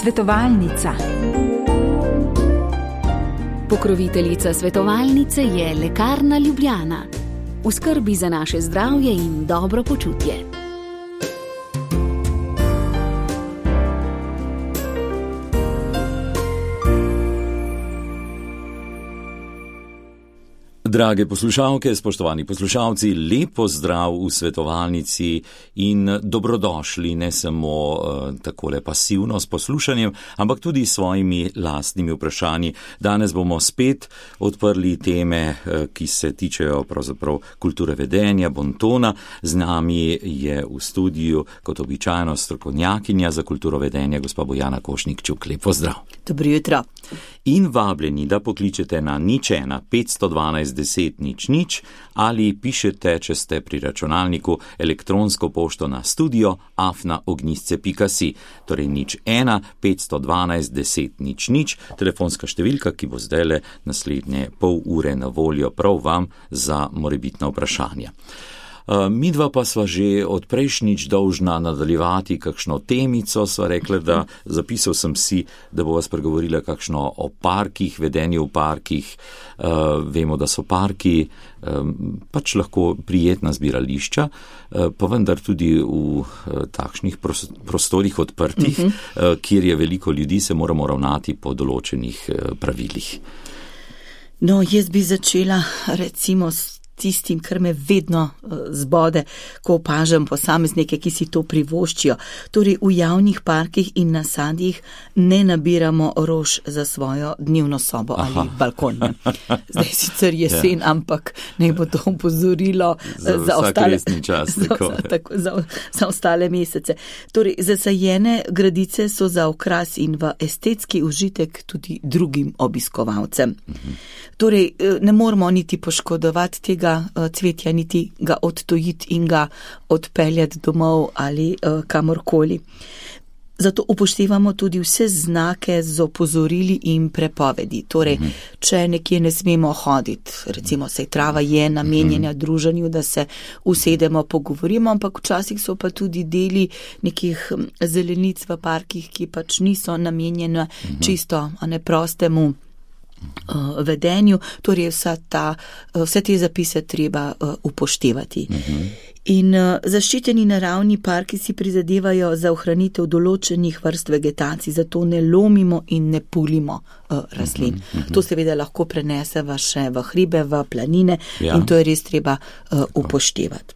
Svetovalnica. Pokroviteljica svetovalnice je Lekarna Ljubljana. V skrbi za naše zdravje in dobro počutje. Drage poslušalke, spoštovani poslušalci, lep pozdrav v svetovalnici in dobrodošli ne samo takole pasivno s poslušanjem, ampak tudi s svojimi lastnimi vprašanji. Danes bomo spet odprli teme, ki se tičejo pravzaprav kulture vedenja, bontona. Z nami je v studiu kot običajno strokovnjakinja za kulturo vedenja, gospa Bojana Košnik-Čuk. Lep pozdrav. Dobro jutro. In vabljeni, da pokličete na 01 512 10 00 ali pišete, če ste pri računalniku, elektronsko pošto na studio@ognjisce.si. Torej 01 512 10 00, telefonska številka, ki bo zdajle naslednje pol ure na voljo prav vam za morebitna vprašanja. Midva pa sva že od prejšnjič dolžna nadaljevati kakšno temico, sva rekla, da zapisal sem si, da bova spregovorila kakšno o parkih, vedenju v parkih. Vemo, da so parki pač lahko prijetna zbirališča, pa vendar tudi v takšnih prostorih odprtih, kjer je veliko ljudi, se moramo ravnati po določenih pravilih. No, jaz bi začela recimo s tistim, kar me vedno zbode, ko opažam posameznike, ki si to privoščijo. Torej, v javnih parkih in nasadih ne nabiramo rož za svojo dnevno sobo ali balkon. Zdaj sicer jesen, ampak naj bo to opozorilo za ostale mesece. Torej, zasajene gradice so za okras in v estetski užitek tudi drugim obiskovalcem. Torej, ne moramo niti poškodovati tega cvetja, niti ga odtojiti in ga odpeljati domov ali kamorkoli. Zato upoštevamo tudi vse znake z opozorili in prepovedi. Torej, če nekje ne smemo hoditi, recimo saj trava je namenjena druženju, da se usedemo, pogovorimo, ampak včasih so pa tudi deli nekih zelenic v parkih, ki pač niso namenjene čisto, a ne prostemu vedenju, torej vse te zapise treba upoštevati. In zaščiteni naravni parki si prizadevajo za ohranitev določenih vrst vegetacij, zato ne lomimo in ne pulimo rastlin. To seveda lahko preneseva še v hribe, v planine, in to je res treba upoštevati.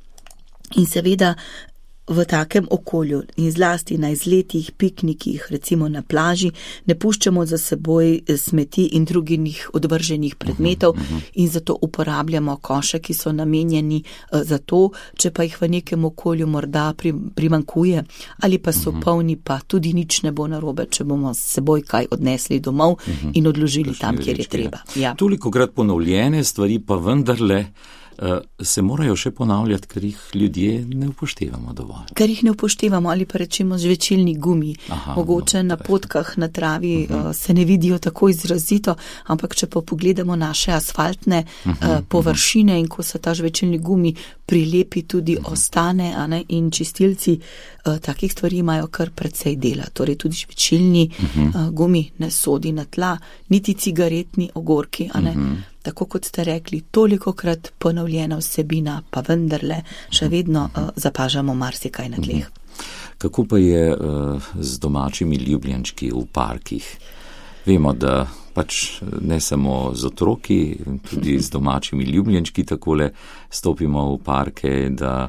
In seveda v takem okolju in zlasti na izletih, piknikih, recimo na plaži, ne puščamo za seboj smeti in drugih odvrženih predmetov in zato uporabljamo koše, ki so namenjeni za to, če pa jih v nekem okolju morda primanjkuje ali pa so polni, pa tudi nič ne bo narobe, če bomo s seboj kaj odnesli domov in odložili tam, kjer je treba. Ja. Tolikokrat ponovljene stvari pa vendarle se morajo še ponavljati, ker jih ljudje ne upoštevamo dovolj. Ker jih ne upoštevamo ali pa rečemo žvečilni gumi. Mogoče na potkah na travi se ne vidijo tako izrazito, ampak če pa pogledamo naše asfaltne površine in ko se ta žvečilni gumi prilepi, tudi ostane, a ne, in čistilci takih stvari imajo kar precej dela. Torej tudi žvečilni gumi ne sodi na tla, niti cigaretni ogorki, a ne. Tako kot ste rekli, tolikokrat ponovljena vsebina, pa vendarle še vedno zapažamo marsikaj na tleh. Kako pa je z domačimi ljubljenčki v parkih? Vemo, da pač ne samo z otroki, tudi z domačimi ljubljenčki takole stopimo v parke, da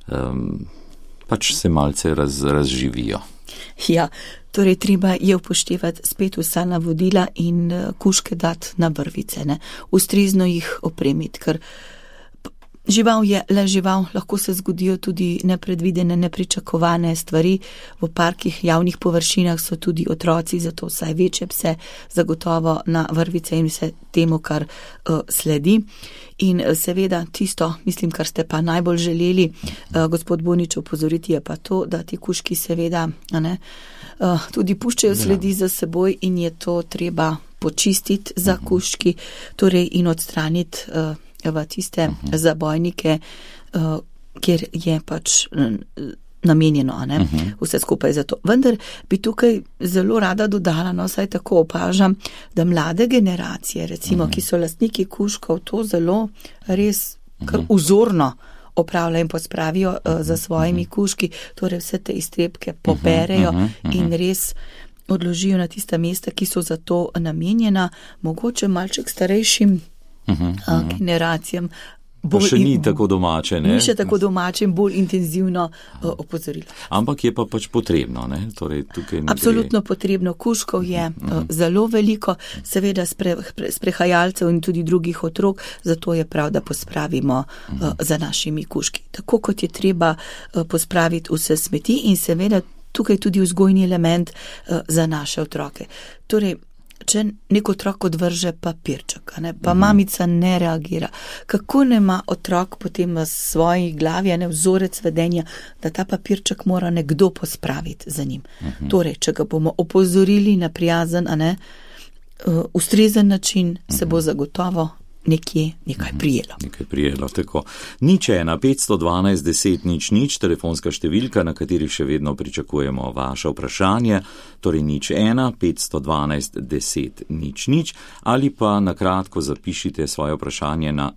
pač se malce razživijo. Ja, torej treba je upoštevati spet vsa navodila in kužke dati na vrvice, ne. Ustrezno jih opremiti, ker žival je le žival, lahko se zgodijo tudi nepredvidene, nepričakovane stvari. V parkih, javnih površinah so tudi otroci, zato vsaj večje pse zagotovo na vrvice in vse temu, kar sledi. In seveda tisto, mislim, kar ste pa najbolj želeli, gospod Bonič, opozoriti, je pa to, da ti kužki seveda tudi puščajo sledi za seboj in je to treba počistiti za kužki, torej in odstraniti v tiste zabojnike, kjer je pač namenjeno, ne? Vse skupaj za to. Vendar bi tukaj zelo rada dodala, no, saj tako opažam, da mlade generacije, recimo, ki so lastniki kužkov, to zelo res kar vzorno opravljajo in pospravijo za svojimi kužki, torej vse te iztrebke poberejo in res odložijo na tista mesta, ki so za to namenjena, mogoče malček starejšim generacijam. Pa še ni tako domače, ne? Ni še tako domače in bolj intenzivno opozorilo. Ampak je pa pač potrebno, ne? Torej, tukaj absolutno potrebno. Kužkov je zelo veliko, seveda sprehajalcev in tudi drugih otrok, zato je prav, da pospravimo za našimi kužki. Tako kot je treba pospraviti vse smeti in seveda tukaj tudi vzgojni element za naše otroke. Torej, če nek otrok odvrže papirček, ne, pa mamica ne reagira, kako nema otrok potem v svoji glavi, ne, vzorec vedenja, da ta papirček mora nekdo pospraviti za njim. Torej, če ga bomo opozorili na prijazen, ustrezen način, se bo zagotovo nekaj prijelo. Nekaj prijelo, tako. 01 512 10 00, telefonska številka, na kateri še vedno pričakujemo vaše vprašanje, torej 01 512 10 00, ali pa na kratko zapišite svoje vprašanje na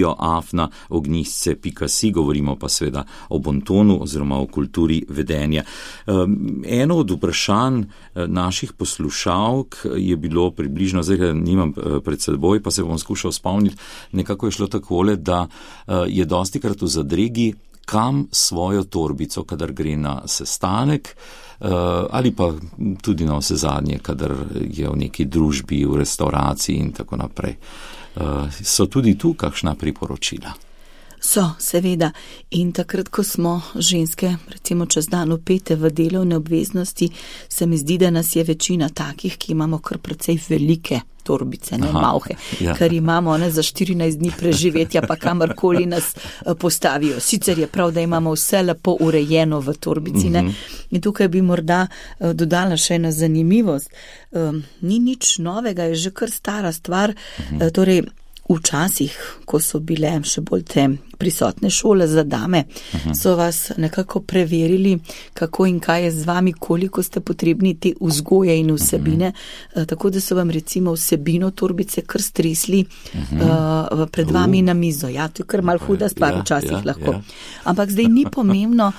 studio@ognisce.si, govorimo pa seveda o bontonu oziroma o kulturi vedenja. Eno od vprašanj naših poslušalk je bilo približno, zdaj nimam pred seboj, pa se bom skušal spomniti, nekako je šlo takole, da je dostikrat v zadregi, kam svojo torbico, kadar gre na sestanek, ali pa tudi na vse zadnje, kadar je v neki družbi, v restauraciji in tako naprej. So tudi tu kakšna priporočila? So, seveda. In takrat, ko smo ženske, recimo čez dan upete v delovne obveznosti, se mi zdi, da nas je večina takih, ki imamo kar precej velike torbice, ne malhe, ker imamo za 14 dni preživetja, pa kamorkoli nas postavijo. Sicer je prav, da imamo vse lepo urejeno v torbici, ne? In tukaj bi morda dodala še ena zanimivost. Ni nič novega, je že kar stara stvar, torej včasih, ko so bile še bolj te prisotne šole za dame, so vas nekako preverili, kako in kaj je z vami, koliko ste potrebni te vzgoje in vsebine, tako da so vam recimo vsebino torbice kar stresli pred vami na mizo. Ja, to je kar mal huda stvar včasih lahko. Ampak zdaj ni pomembno,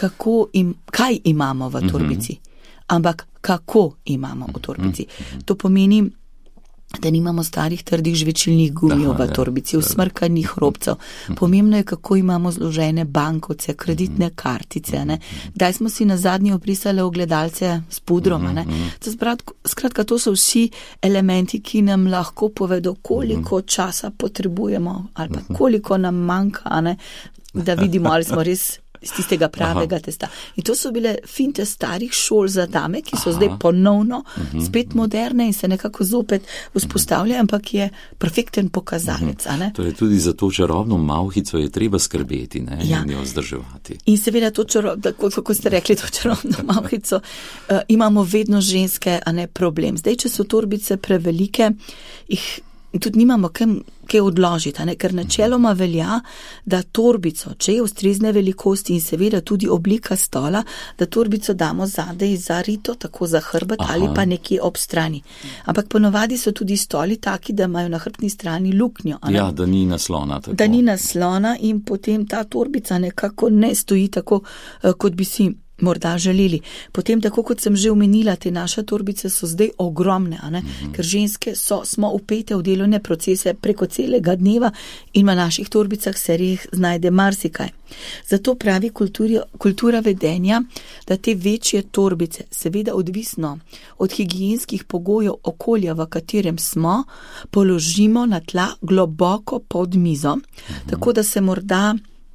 kaj imamo v torbici, ampak kako imamo v torbici. To pomeni, da nimamo starih trdih žvečilnih gumijev v torbici, usmrkanih robcev. Pomembno je, kako imamo zložene bankovce, kreditne kartice, ne. Daj smo si na zadnje obrisali ogledalce s pudrom, ne. Skratka, to so vsi elementi, ki nam lahko povedo, koliko časa potrebujemo ali pa koliko nam manjka, ne, da vidimo, ali smo res iz tistega pravega testa. In to so bile finte starih šol za dame, ki so zdaj ponovno spet moderne in se nekako zopet vzpostavljajo, ampak je perfekten pokazalec. Torej tudi za to čarobno malhico je treba skrbeti, ne, in jo vzdrževati. In seveda to kako ste rekli, to čarobno malhico, imamo vedno ženske, a ne problem. Zdaj, če so torbice prevelike, jih tudi nimamo kaj odložiti, ne? Ker načeloma velja, da torbico, če je ustrezne velikosti in seveda tudi oblika stola, da torbico damo zadaj za rito, tako za hrbet ali pa nekje ob strani. Ampak ponovadi so tudi stoli taki, da imajo na hrbtni strani luknjo. Ja, da ni naslona. Tako. Da ni naslona in potem ta torbica nekako ne stoji tako, kot bi si morda želeli. Potem, tako kot sem že omenila, te naše torbice so zdaj ogromne, ker ženske smo upete v delovne procese preko celega dneva in v naših torbicah se res znajde marsikaj. Zato pravi kultura vedenja, da te večje torbice, seveda odvisno od higienskih pogojev okolja, v katerem smo, položimo na tla globoko pod mizo, tako da se morda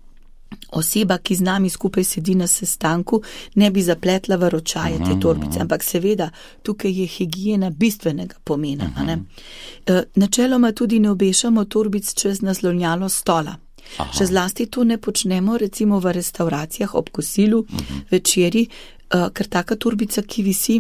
oseba, ki z nami skupaj sedi na sestanku, ne bi zapletla v ročaje te torbice, ampak seveda tukaj je higiena bistvenega pomena. Načeloma tudi ne obešamo torbic čez naslonjalo stola. Še zlasti to ne počnemo recimo v restauracijah ob kosilu, večeri, ker taka torbica, ki visi,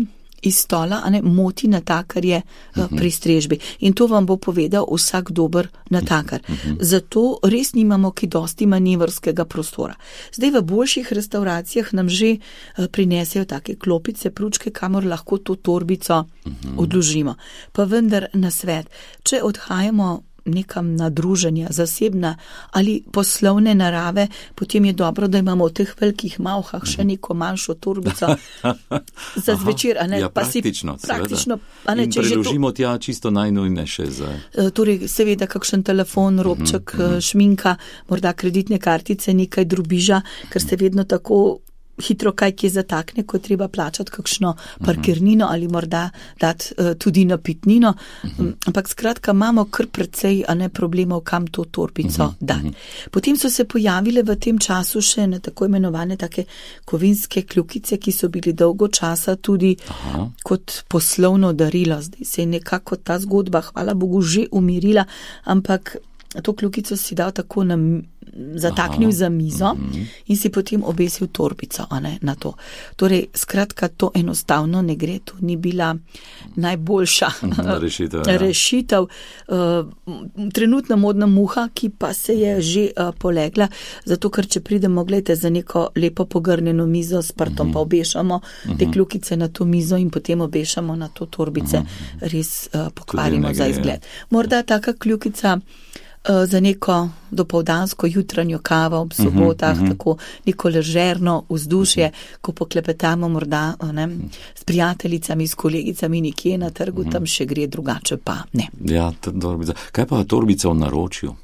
iz stola, moti natakarje pri strežbi. In to vam bo povedal vsak dober natakar. Zato res nimamo ki dosti manevrskega prostora. Zdaj v boljših restauracijah nam že prinesejo take klopice, pručke, kamor lahko to torbico odložimo. Pa vendar na svet, če odhajamo nekam na druženja, zasebna ali poslovne narave, potem je dobro, da imamo v teh velikih malhah še neko manjšo torbico za zvečer. Ja, praktično, in preložimo tja čisto najnujnejše. Torej, seveda, kakšen telefon, robček, šminka, morda kreditne kartice, nekaj drobiža, ker se vedno tako hitro kaj kje zatakne, ko treba plačati kakšno parkirnino ali morda dati tudi napitnino. Ampak skratka, imamo kar precej problemov, kam to torbico dati. Potem so se pojavile v tem času še tako imenovane take kovinske kljukice, ki so bili dolgo časa tudi kot poslovno darilo. Zdaj se je nekako ta zgodba, hvala Bogu, že umirila, ampak to kljukico si dal tako zataknil za mizo in si potem obesil torbico na to. Torej, skratka, to enostavno ne gre, to ni bila najboljša rešitev. Trenutna modna muha, ki pa se je že polegla, zato ker če pridemo, gledajte, za neko lepo pogrnjeno mizo s prtom, pa obešamo te kljukice na to mizo in potem obešamo na to torbice, res pokvarimo za izgled. Morda taka kljukica za neko dopoldansko jutranjo kavo ob sobotah, tako neko ležerno vzdušje, ko poklepetamo morda s prijateljicami, s kolegicami nekje na trgu, tam še gre, drugače pa ne. Ja, torbica. Kaj pa torbica v naročju?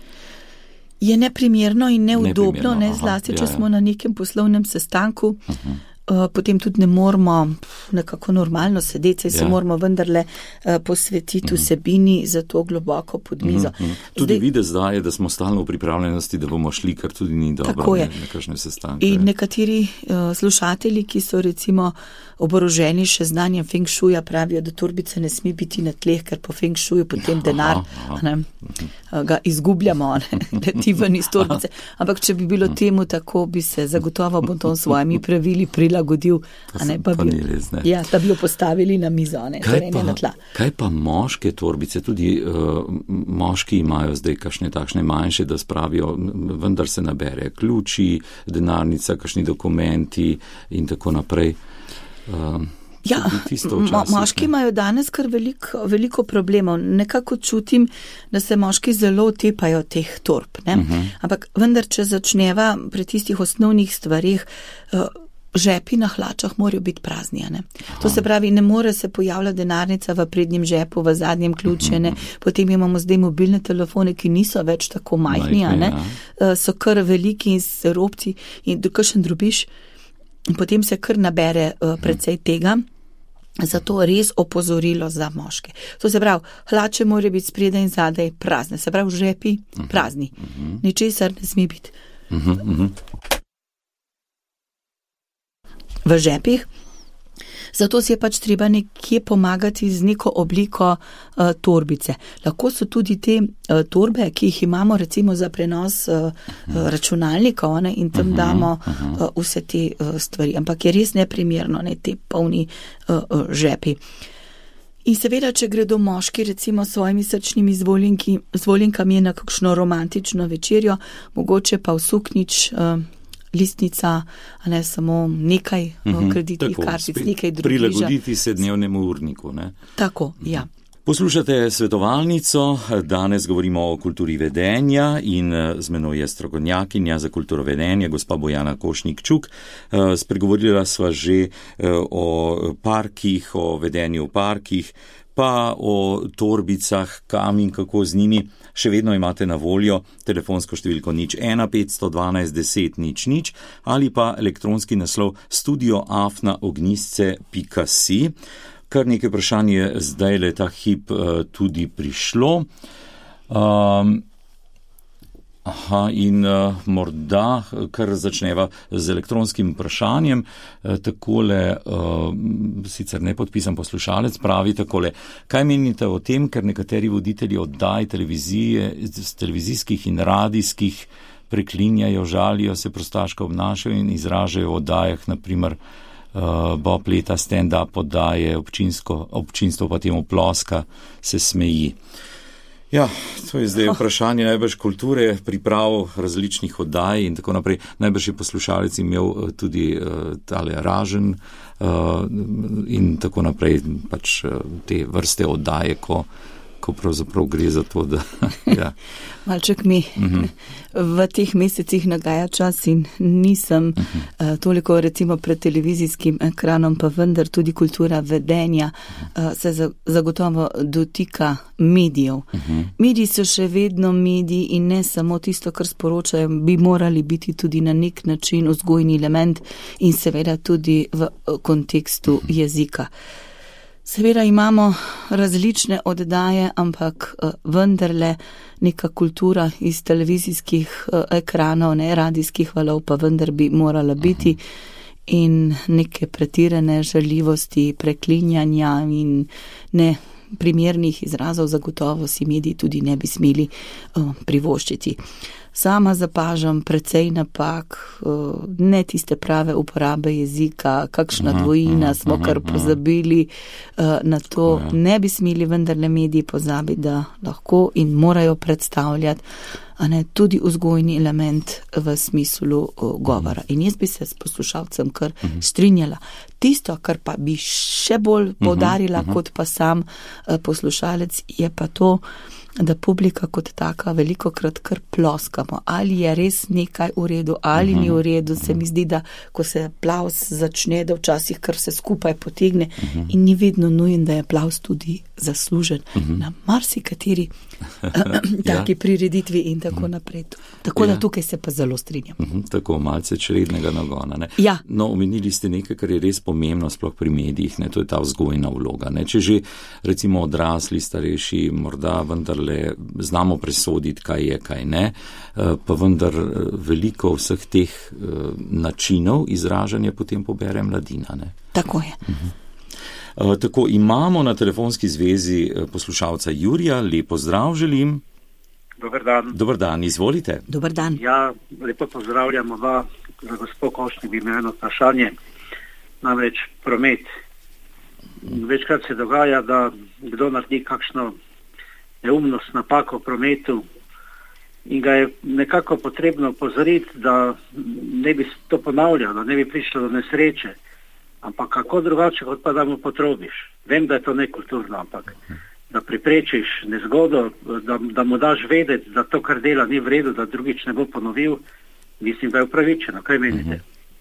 Je neprimerno in neudobno, zlasti, če smo na nekem poslovnem sestanku. Potem tudi ne moramo nekako normalno sedeti, se moramo vendarle posvetiti vsebini za to globoko pod mizo. Tudi videz daje, da smo stalno v pripravljenosti, da bomo šli, kar tudi ni dobro na kakšne sestanke. In nekateri slušatelji, ki so recimo oboroženi še znanjem feng shuja, pravijo, da torbice ne sme biti na tleh, ker po feng shuju potem denar ga izgubljamo, leti ven iz torbice. Ampak če bi bilo temu tako, bi se zagotovo Bonton s svojimi pravili prilagodil, da bi jo postavili na mizo, torej ne na tla. Kaj pa moške torbice? Tudi moški imajo zdaj kakšne takšne manjše, da spravijo, vendar se nabere ključi, denarnica, kakšni dokumenti in tako naprej. Moški imajo danes kar veliko problemov. Nekako čutim, da se moški zelo otepajo teh torb. Ampak vendar, če začneva pri tistih osnovnih stvarih, žepi na hlačah morajo biti prazni. To se pravi, ne more se pojavljati denarnica v prednjem žepu, v zadnjem ključu. Potem imamo zdaj mobilne telefone, ki niso več tako majhni, so kar veliki in se robci in kakšen drobiš. Potem se kar nabere precej tega. Zato res opozorilo za moške. To se pravi, hlače morajo biti spredaj in zadaj prazne. Se pravi, žepi prazni. Ničesar ne sme biti v žepih. Zato si je pač treba nekje pomagati z neko obliko torbice. Lahko so tudi te torbe, ki jih imamo recimo za prenos računalnikov in tam damo vse te stvari. Ampak je res neprimerno, te polni žepi. In seveda, če gredo moški recimo s svojimi srčnimi zvoljenkami na kakšno romantično večerjo, mogoče pa v suknič, listnica, a ne samo nekaj kreditnih kartic, nekaj drugih. Prilagoditi se dnevnemu urniku. Tako, ja. Poslušate svetovalnico, danes govorimo o kulturi vedenja in z menoj je strokovnjakinja za kulturo vedenja, gospa Bojana Košnik-Čuk. Spregovorila sva že o parkih, o vedenju v parkih, pa o torbicah, kam in kako z njimi. Še vedno imate na voljo telefonsko številko 01 512 10 00 ali pa elektronski naslov studio@ognjisce.si. Kar nekaj vprašanj je zdaj le ta hip tudi prišlo. Morda, kar začneva z elektronskim vprašanjem, takole, sicer nepodpisan poslušalec, pravi takole: kaj menite o tem, ker nekateri voditelji oddaj televizijskih in radijskih preklinjajo, žalijo se, prostaško obnašajo in izražajo v oddajah, naprimer, Bob leta stand-up oddaje, občinstvo pa temu ploska, se smeji. Ja, to je zdaj vprašanje najbrž kulture, priprav različnih oddaj in tako naprej. Najbrž je poslušalec imel tudi tale Ražen in tako naprej, pač te vrste oddaje, ko pravzaprav gre za to, da... Ja. Malček mi v teh mesecih nagaja čas in nisem toliko recimo pred televizijskim ekranom, pa vendar tudi kultura vedenja se zagotovo dotika medijev. Mediji so še vedno mediji in ne samo tisto, kar sporočajo, bi morali biti tudi na nek način vzgojni element in seveda tudi v kontekstu jezika. Seveda imamo različne oddaje, ampak vendarle neka kultura iz televizijskih ekranov, ne radijskih valov, pa vendar bi morala biti in neke pretirane žaljivosti, preklinjanja in ne primernih izrazov zagotovo si mediji tudi ne bi smeli privoščiti. Sama zapažam precej napak, ne tiste prave uporabe jezika, kakšna dvojina smo kar pozabili na to. Ne bi smeli vendarle mediji pozabiti, da lahko in morajo predstavljati tudi vzgojni element v smislu govora. In jaz bi se s poslušalcem kar strinjala. Tisto, kar pa bi še bolj poudarila kot pa sam poslušalec, je pa to, da publika kot taka velikokrat kar ploskamo. Ali je res nekaj v redu, ali ni v redu. Se mi zdi, da ko se aplavz začne, da včasih kar se skupaj potegne in ni vedno nujen, da je aplavz tudi zaslužen na marsikateri taki prireditvi in tako naprej. Tako da tukaj se pa zelo strinjam. Tako malce črednega nagona. Ne? Ja. No, omenili ste nekaj, kar je res pomembno, sploh pri medijih, ne? To je ta vzgojna vloga. Ne? Če že recimo odrasli, starejši, morda vendarle znamo presoditi, kaj je, kaj ne, pa vendar veliko vseh teh načinov izražanja potem pobere mladina. Ne? Tako je. Tako, imamo na telefonski zvezi poslušalca Jurija. Lepo zdrav želim. Dobar dan. Dobar dan, izvolite. Dobar dan. Ja, lepo pozdravljam oba. Za gospod Košnik bi imel eno vprašanje. Namreč promet. Večkrat se dogaja, da kdo naredi kakšno neumnost, napako v prometu in ga je nekako potrebno opozoriti, da ne bi to ponavljal, da ne bi prišlo do nesreče. Ampak kako drugače, kot pa da mu potrobiš. Vem, da je to nekulturno, ampak da preprečiš nezgodo, da mu daš vedeti, da to, kar dela, ni v redu, da drugič ne bo ponovil, mislim, da je upravičeno. Kaj menite?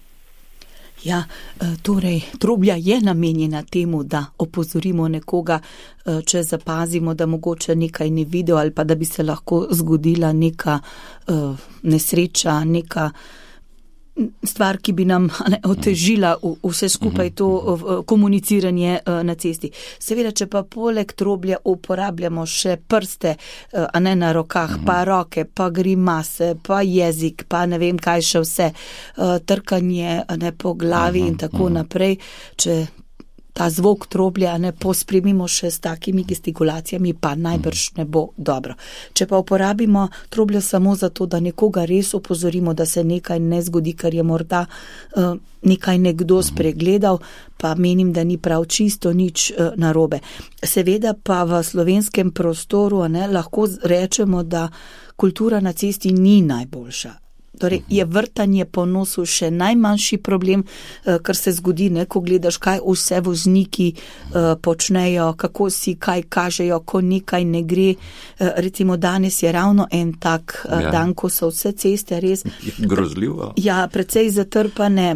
Ja, torej, troblja je namenjena temu, da opozorimo nekoga, če zapazimo, da mogoče nekaj ni videl ali pa da bi se lahko zgodila neka nesreča, neka stvar, ki bi nam otežila vse skupaj to komuniciranje na cesti. Seveda, če pa poleg troblja uporabljamo še prste, a ne na rokah, pa roke, pa grimase, pa jezik, pa ne vem kaj še vse, trkanje po glavi in tako naprej, če ta zvok troblja ne pospremimo še s takimi gestikulacijami, pa najbrž ne bo dobro. Če pa uporabimo trobljo samo zato, da nekoga res opozorimo, da se nekaj ne zgodi, kar je morda nekaj nekdo spregledal, pa menim, da ni prav čisto nič narobe. Seveda pa v slovenskem prostoru lahko rečemo, da kultura na cesti ni najboljša. Torej, je vrtanje po nosu še najmanjši problem, kar se zgodi, ko gledaš, kaj vse vozniki počnejo, kako si kaj kažejo, ko nekaj ne gre. Recimo danes je ravno en tak dan, ko so vse ceste res grozljivo. Ja, precej zatrpane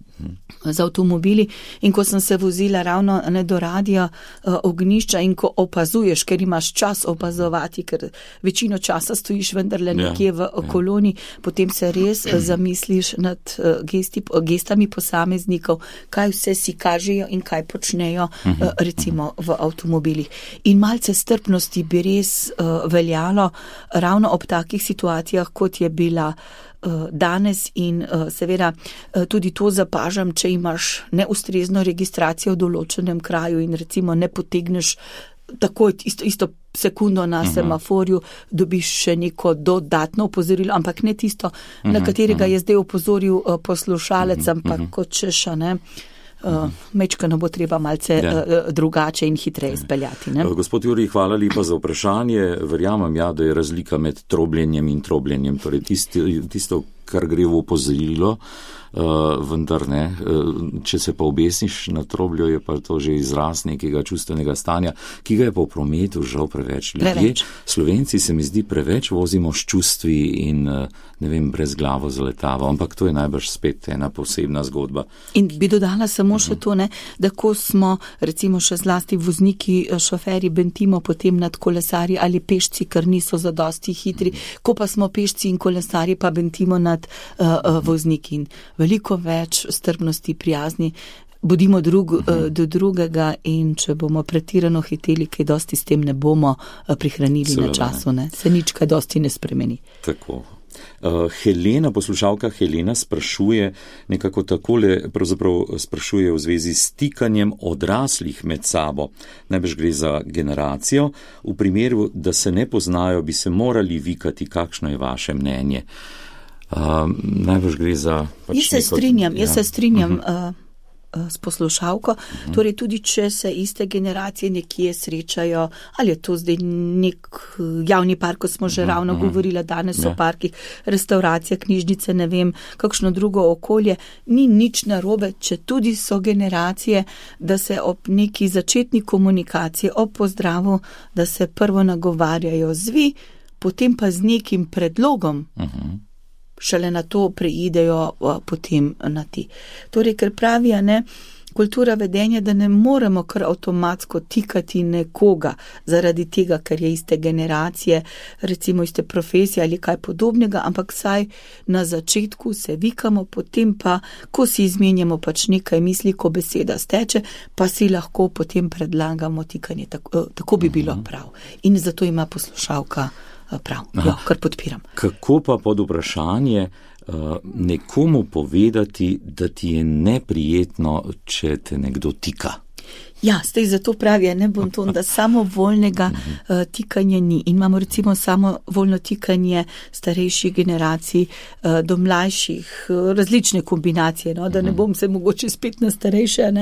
z avtomobili in ko sem se vozila ravno do radia ognjišča in ko opazuješ, ker imaš čas opazovati, ker večino časa stojiš vendarle nekje v koloni, potem se res zamisliš nad gestami posameznikov, kaj vse si kažejo in kaj počnejo recimo v avtomobilih. In malce strpnosti bi res veljalo ravno ob takih situacijah, kot je bila danes in seveda tudi to zapažam, če imaš neustrezno registracijo v določenem kraju in recimo ne potegneš takoj isto sekundo na semaforju, dobiš še neko dodatno opozorilo, ampak ne tisto, na katerega je zdaj opozoril poslušalec, ampak kot češ, mečkano bo treba malce drugače in hitreje izpeljati. Gospod Jurij, hvala lepa za vprašanje. Verjamem, da je razlika med trobljenjem in trobljenjem, torej tisto, kar gre v opozorilo, vendar ne. Če se pa obesniš na trobljo, je pa to že izraz nekega čustvenega stanja, ki ga je pa v prometu žal preveč. Ljudje, Slovenci, se mi zdi, preveč vozimo s čustvi in, brez glavo zaletavo, ampak to je najbrž spet ena posebna zgodba. In bi dodala samo še to, da ko smo, recimo še zlasti vozniki, šoferi, bentimo potem nad kolesarji ali pešci, ker niso zadosti hitri, ko pa smo pešci in kolesarji, pa bentimo nad vozniki in veliko več strpnosti, prijazni, bodimo do drugega in če bomo pretirano hiteli, kaj dosti s tem ne bomo prihranili na času, se nič kaj dosti ne spremeni. Tako. Helena, poslušalka Helena sprašuje nekako takole, pravzaprav sprašuje v zvezi s tikanjem odraslih med sabo. Najbrž gre za generacijo. V primeru, da se ne poznajo, bi se morali vikati, kakšno je vaše mnenje. Najbrž gre za... Jaz se strinjam s poslušalko, torej tudi če se iste generacije nekje srečajo, ali je to zdaj nek javni park, ko smo že ravno govorili danes o parkih, restauracija, knjižnice, kakšno drugo okolje, ni nič narobe, če tudi so generacije, da se ob neki začetni komunikaciji, ob pozdravu, da se prvo nagovarjajo zvi, potem pa z nekim predlogom, šele na to preidejo potem na ti. Torej, ker pravi, kultura vedenja, da ne moremo kar avtomatsko tikati nekoga zaradi tega, ker je iste generacije, recimo iste profesije ali kaj podobnega, ampak saj na začetku se vikamo, potem pa, ko si izmenjamo pač nekaj misli, ko beseda steče, pa si lahko potem predlagamo tikanje. Tako bi bilo prav. In zato ima poslušalka prav, kar podpiram. Kako pa pod vprašanje nekomu povedati, da ti je neprijetno, če te nekdo tika? Ja, zdaj zato pravi, da samovoljnega tikanja ni. In imamo recimo samovoljno tikanje starejših generacij do mlajših, različne kombinacije, da ne bom se mogoče spet na starejše,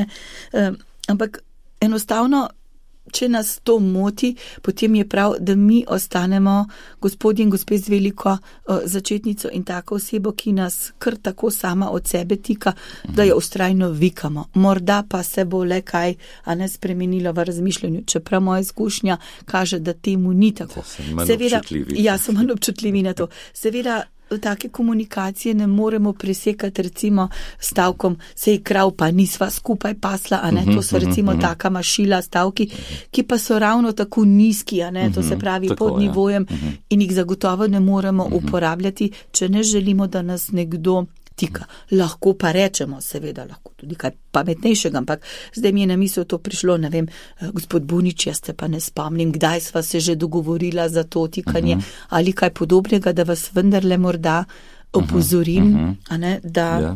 ampak enostavno, če nas to moti, potem je prav, da mi ostanemo gospodje in gospe z veliko začetnico in tako osebo, ki nas kar tako sama od sebe tika, da jo vztrajno vikamo. Morda pa se bo le kaj spremenilo v razmišljanju, čeprav moja izkušnja kaže, da temu ni tako. Seveda, sem manj občutljivi na to. Seveda, take komunikacije ne moremo presekati recimo stavkom sej krav, pa nisva skupaj pasla, to so recimo taka mašila stavki, ki pa so ravno tako nizki, to se pravi pod nivojem in jih zagotovo ne moremo uporabljati, če ne želimo, da nas nekdo tika. Lahko pa rečemo, seveda, lahko tudi kaj pametnejšega, ampak zdaj mi je na misel to prišlo, gospod Bunič, jaz se pa ne spomnim, kdaj sva se že dogovorila za to tikanje ali kaj podobnega, da vas vendarle morda opozorim, da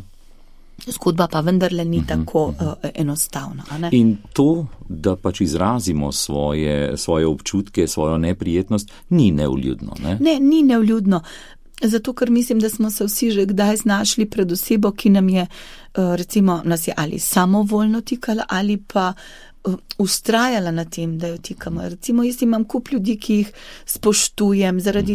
zgodba pa vendarle ni tako enostavna. In to, da pač izrazimo svoje občutke, svojo neprijetnost, ni nevljudno. Ne, ni nevljudno. Zato, ker mislim, da smo se vsi že kdaj znašli pred osebo, ki nam je, recimo, nas je ali samovoljno tikala ali pa ustrajala na tem, da jo tikamo. Recimo, jaz imam kup ljudi, ki jih spoštujem zaradi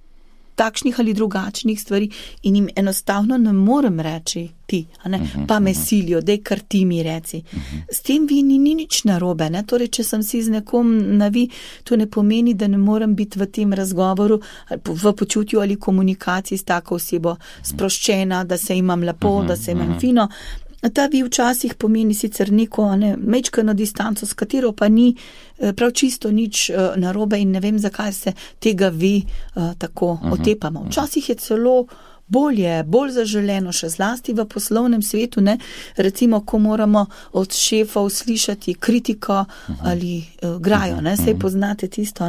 takšnih ali drugačnih stvari in jim enostavno ne morem reči ti, pa me silijo, daj kar ti mi reci. S tem ni nič narobe, torej, če sem si z nekom na vi, to ne pomeni, da ne morem biti v tem razgovoru, v počutju ali komunikaciji s tako osebo sproščena, da se imam lepo, da se imam fino. Ta vi včasih pomeni sicer neko mečkano distanco, s katero pa ni prav čisto nič narobe in ne vem, zakaj se tega vi tako otepamo. Včasih je celo bolj zaželeno, še zlasti v poslovnem svetu, recimo, ko moramo od šefov slišati kritiko ali grajo, saj poznate tisto,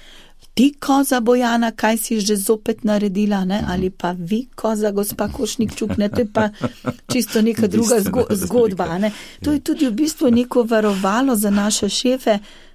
ti, koza Bojana, kaj si že zopet naredila, ali pa vi, koza gospa Košnik-Čuk, to je pa čisto neka druga zgodba. To je tudi v bistvu neko varovalo za naše šefe,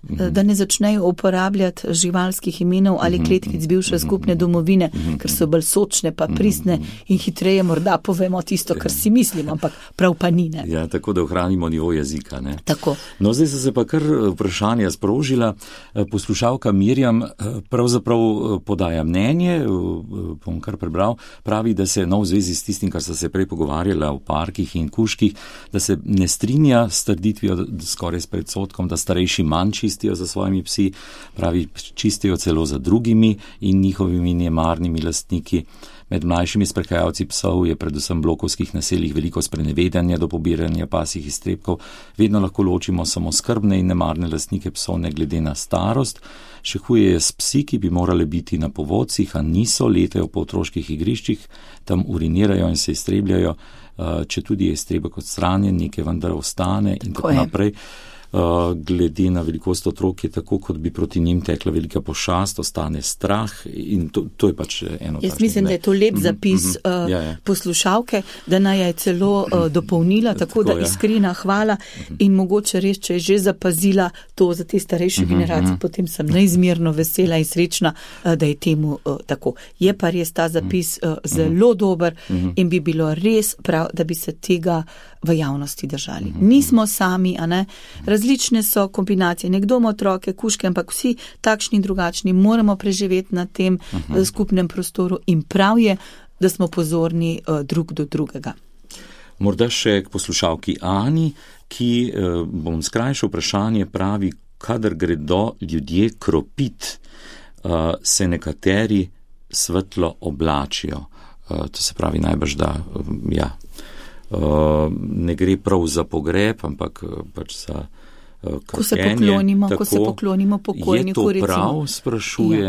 da ne začnejo uporabljati živalskih imenov ali kletvic bivše skupne domovine, ker so bolj sočne pa pristne in hitreje morda povemo tisto, kar si mislimo, ampak prav pa ni. Ne? Ja, tako da ohranimo nivo jezika. Ne? Tako. No, zdaj so se pa kar vprašanja sprožila. Poslušalka Mirjam pravzaprav podaja mnenje, bom kar prebral, pravi, da se v zvezi s tistim, kar so se prej pogovarjala v parkih in kuških, da se ne strinja s trditvijo skoraj s predsodkom, da starejši manj čistijo za svojimi psi, pravi, čistijo celo za drugimi in njihovimi nemarnimi lastniki. Med mlajšimi sprehajalci psov je predvsem v blokovskih naseljih veliko sprenevedanja do pobiranja pasjih iztrebkov. Vedno lahko ločimo samo skrbne in nemarne lastnike psov ne glede na starost. Še huje je s psi, ki bi morali biti na povodcih, a niso, letajo po otroških igriščih, tam urinirajo in se iztrebljajo, če tudi je iztrebek odstranjen, nekaj vendar ostane in tako naprej. Glede na velikost otrok je tako, kot bi proti njim tekla velika pošast, ostane strah in to je pač eno. Jaz mislim, da je to lep zapis poslušalke, da naj je celo dopolnila, tako da iskrena hvala in mogoče res, če je že zapazila to za te starejše generacije, potem sem neizmerno vesela in srečna, da je temu tako. Je pa res ta zapis zelo dober in bi bilo res prav, da bi se tega v javnosti držali. Nismo sami, a ne? Različne so kombinacije. Nekdo ima otroke, kužke, ampak vsi takšni in drugačni moramo preživeti na tem skupnem prostoru in prav je, da smo pozorni drug do drugega. Morda še k poslušalki Ani, ki, bom skrajšal vprašanje, pravi, kadar gredo ljudje kropit, se nekateri svetlo oblačijo. To se pravi najbrž, da ne gre prav za pogreb, ampak pač za krpljenje. Ko se poklonimo pokojniku. Je to prav, sprašuje?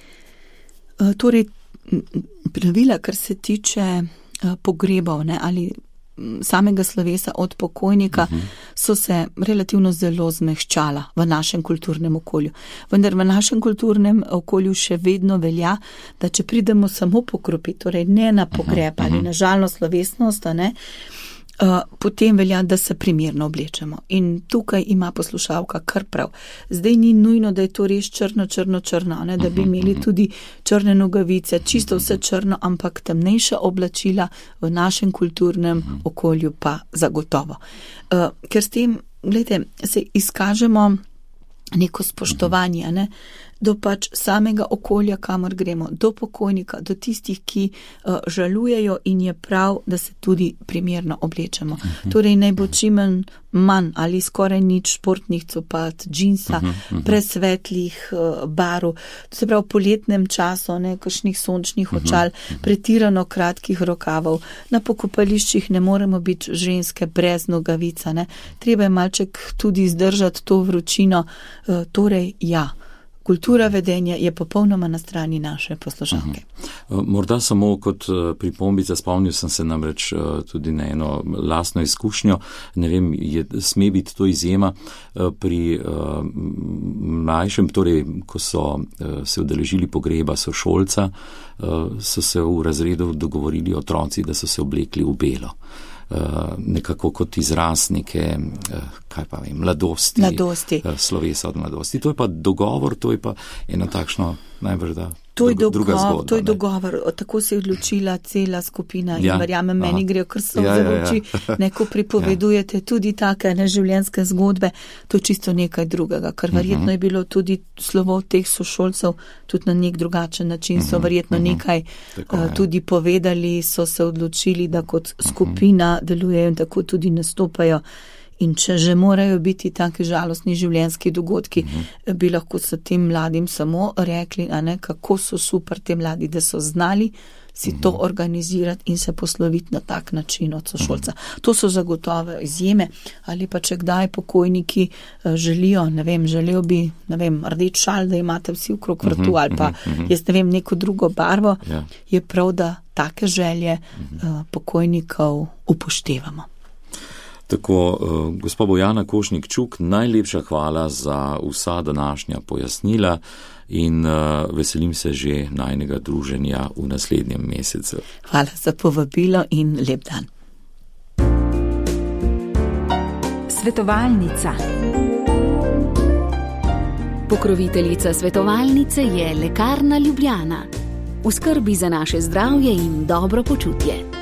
Ja. Torej, pravila, kar se tiče pogrebov, ne, ali samega slovesa od pokojnika, so se relativno zelo zmehčala v našem kulturnem okolju. Vendar v našem kulturnem okolju še vedno velja, da če pridemo samo pokropiti, torej ne na pogreb ali na žalno slovesnost, ne, potem velja, da se primerno oblečemo. In tukaj ima poslušalka kar prav. Zdaj ni nujno, da je to res črno, ne, da bi imeli tudi črne nogavice, čisto vse črno, ampak temnejša oblačila v našem kulturnem okolju pa zagotovo. Ker s tem, gledajte, se izkažemo neko spoštovanje, ne, do pač samega okolja, kamor gremo, do pokojnika, do tistih, ki žalujejo in je prav, da se tudi primerno oblečemo. Torej, naj bo čim manj ali skoraj nič športnih copat, džinsa, presvetlih barv, to se pravi v poletnem času, ne, kakšnih sončnih očal, pretirano kratkih rokavov. Na pokopališčih ne moremo biti ženske brez nogavica, ne. Treba je malček tudi zdržati to vročino, torej ja. Kultura vedenja je popolnoma na strani naše poslušalke. Morda samo kot pripombica, spomnil sem se namreč tudi na eno lastno izkušnjo, ne vem, sme biti to izjema pri mlajšem, torej, ko so se udeležili pogreba sošolca, so se v razredu dogovorili otroci, da so se oblekli v belo. Nekako kot izraz neke, mladosti. Slovesa od mladosti. To je pa dogovor, to je pa eno takšno najbrž da druga zgodba. To je dogovor, tako se je odločila cela skupina in verjamem, meni grejo kar so v oči, neko pripovedujete tudi take neživljenjske zgodbe, to je čisto nekaj drugega, ker verjetno je bilo tudi slovo teh sošolcev tudi na nek drugačen način, so verjetno nekaj tudi povedali, so se odločili, da kot skupina delujejo in tako tudi nastopajo. In če že morajo biti taki žalostni življenjski dogodki, bi lahko s tem mladim samo rekli, a ne, kako so super te mladi, da so znali si to organizirati in se posloviti na tak način od sošolca. To so zagotove izjeme, ali pa če kdaj pokojniki želijo, ne vem, želel bi, ne vem, rdeč šal, da imate vsi okrog vrtu, ali pa jaz ne vem, neko drugo barvo, je prav, da take želje pokojnikov upoštevamo. Tako, gospa Bojana Košnik-Čuk, najlepša hvala za vsa današnja pojasnila in veselim se že najnega druženja v naslednjem mesecu. Hvala za povabilo in lep dan. Svetovalnica. Pokroviteljica svetovalnice je Lekarna Ljubljana. V skrbi za naše zdravje in dobro počutje.